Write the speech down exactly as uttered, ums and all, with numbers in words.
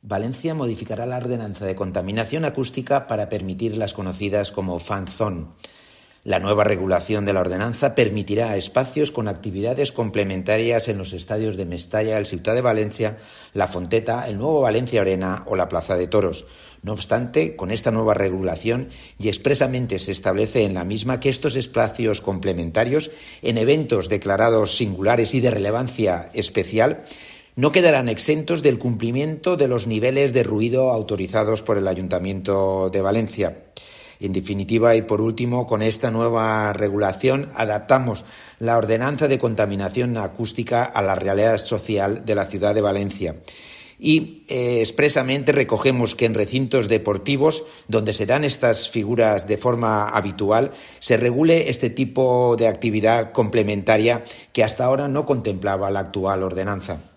Valencia modificará la ordenanza de contaminación acústica para permitir las conocidas como fan zone. La nueva regulación de la ordenanza permitirá espacios con actividades complementarias en los estadios de Mestalla, el Ciutat de Valencia, La Fonteta, el nuevo Valencia Arena o la Plaza de Toros. No obstante, con esta nueva regulación y expresamente se establece en la misma que estos espacios complementarios en eventos declarados singulares y de relevancia especial no quedarán exentos del cumplimiento de los niveles de ruido autorizados por el Ayuntamiento de Valencia. En definitiva, y por último, con esta nueva regulación adaptamos la ordenanza de contaminación acústica a la realidad social de la ciudad de Valencia. Y eh, expresamente recogemos que en recintos deportivos, donde se dan estas figuras de forma habitual, se regule este tipo de actividad complementaria que hasta ahora no contemplaba la actual ordenanza.